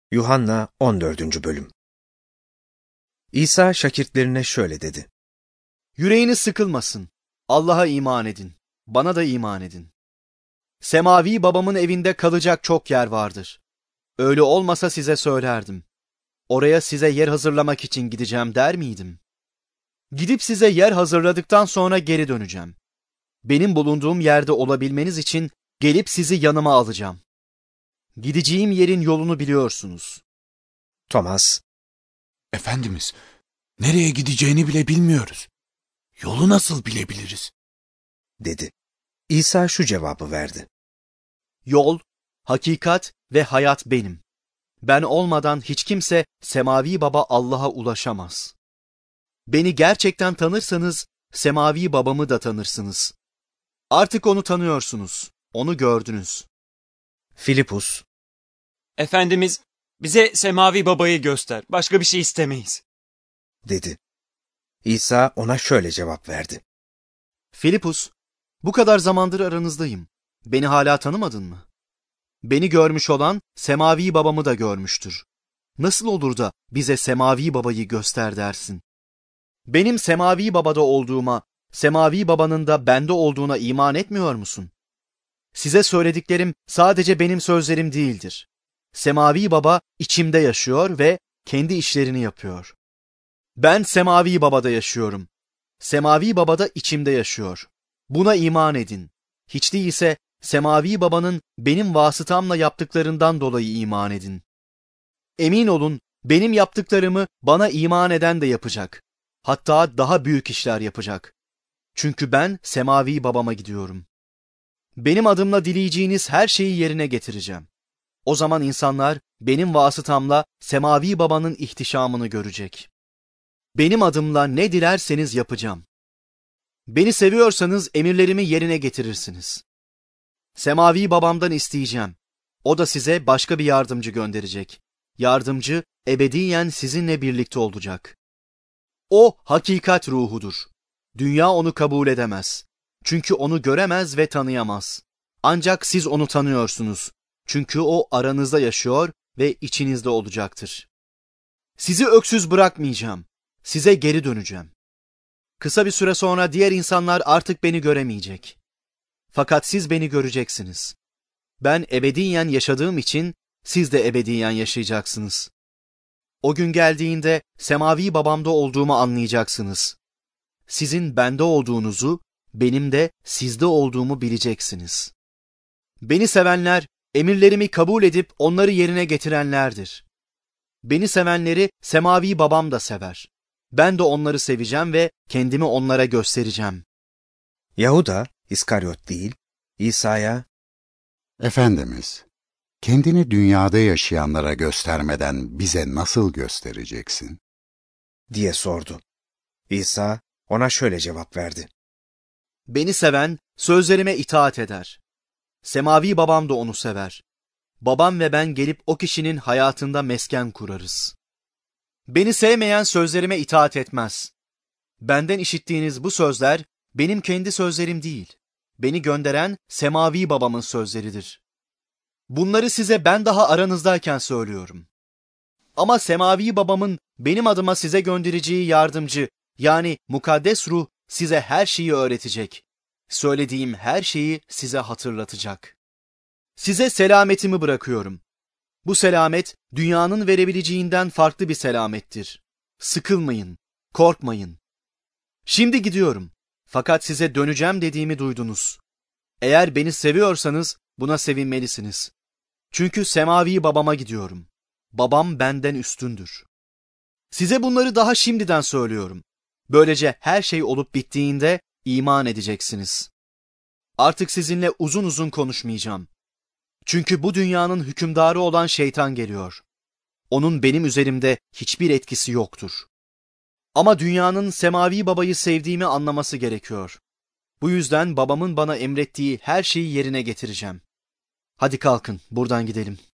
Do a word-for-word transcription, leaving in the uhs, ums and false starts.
Yuhanna on dördüncü bölüm. İsa şagirdlerine şöyle dedi. Yüreğiniz sıkılmasın. Allah'a iman edin. Bana da iman edin. Semavi babamın evinde kalacak çok yer vardır. Öyle olmasa size söylerdim. Oraya size yer hazırlamak için gideceğim der miydim? Gidip size yer hazırladıktan sonra geri döneceğim. Benim bulunduğum yerde olabilmeniz için gelip sizi yanıma alacağım. Gideceğim yerin yolunu biliyorsunuz. Thomas, Efendimiz, nereye gideceğini bile bilmiyoruz. Yolu nasıl bilebiliriz? dedi. İsa şu cevabı verdi. Yol, hakikat ve hayat benim. Ben olmadan hiç kimse Semavi Baba Allah'a ulaşamaz. Beni gerçekten tanırsanız Semavi Babamı da tanırsınız. Artık onu tanıyorsunuz, onu gördünüz. Filipus, Efendimiz, bize Semavi Baba'yı göster. Başka bir şey istemeyiz. dedi. İsa ona şöyle cevap verdi. Filipus, bu kadar zamandır aranızdayım. Beni hala tanımadın mı? Beni görmüş olan Semavi Babamı da görmüştür. Nasıl olur da bize Semavi Baba'yı göster dersin? Benim Semavi Baba'da olduğuma, Semavi Baba'nın da bende olduğuna iman etmiyor musun? Size söylediklerim sadece benim sözlerim değildir. Semavi Baba içimde yaşıyor ve kendi işlerini yapıyor. Ben Semavi Baba'da yaşıyorum. Semavi Baba da içimde yaşıyor. Buna iman edin. Hiç değilse Semavi Baba'nın benim vasıtamla yaptıklarından dolayı iman edin. Emin olun, benim yaptıklarımı bana iman eden de yapacak. Hatta daha büyük işler yapacak. Çünkü ben Semavi Babama gidiyorum. Benim adımla dileyeceğiniz her şeyi yerine getireceğim. O zaman insanlar benim vasıtamla Semavi Baba'nın ihtişamını görecek. Benim adımla ne dilerseniz yapacağım. Beni seviyorsanız emirlerimi yerine getirirsiniz. Semavi Babamdan isteyeceğim. O da size başka bir yardımcı gönderecek. Yardımcı ebediyen sizinle birlikte olacak. O hakikat ruhudur. Dünya onu kabul edemez. Çünkü onu göremez ve tanıyamaz. Ancak siz onu tanıyorsunuz. Çünkü o aranızda yaşıyor ve içinizde olacaktır. Sizi öksüz bırakmayacağım. Size geri döneceğim. Kısa bir süre sonra diğer insanlar artık beni göremeyecek. Fakat siz beni göreceksiniz. Ben ebediyen yaşadığım için siz de ebediyen yaşayacaksınız. O gün geldiğinde Semavi Babamda olduğumu anlayacaksınız. Sizin bende olduğunuzu, benim de sizde olduğumu bileceksiniz. Beni sevenler, emirlerimi kabul edip onları yerine getirenlerdir. Beni sevenleri Semavi Babam da sever. Ben de onları seveceğim ve kendimi onlara göstereceğim. Yahuda, İskaryot değil, İsa'ya, Efendimiz, kendini dünyada yaşayanlara göstermeden bize nasıl göstereceksin? diye sordu. İsa ona şöyle cevap verdi. Beni seven sözlerime itaat eder. Semavi Babam da onu sever. Babam ve ben gelip o kişinin hayatında mesken kurarız. Beni sevmeyen sözlerime itaat etmez. Benden işittiğiniz bu sözler benim kendi sözlerim değil. Beni gönderen Semavi Babamın sözleridir. Bunları size ben daha aranızdayken söylüyorum. Ama Semavi Babamın benim adıma size göndereceği yardımcı, yani mukaddes ruh size her şeyi öğretecek. Söylediğim her şeyi size hatırlatacak. Size selametimi bırakıyorum. Bu selamet dünyanın verebileceğinden farklı bir selamettir. Sıkılmayın, korkmayın. Şimdi gidiyorum. Fakat size döneceğim dediğimi duydunuz. Eğer beni seviyorsanız buna sevinmelisiniz. Çünkü Semavi Babama gidiyorum. Babam benden üstündür. Size bunları daha şimdiden söylüyorum. Böylece her şey olup bittiğinde iman edeceksiniz. Artık sizinle uzun uzun konuşmayacağım. Çünkü bu dünyanın hükümdarı olan şeytan geliyor. Onun benim üzerimde hiçbir etkisi yoktur. Ama dünyanın Semavi Baba'yı sevdiğimi anlaması gerekiyor. Bu yüzden babamın bana emrettiği her şeyi yerine getireceğim. Hadi kalkın, buradan gidelim.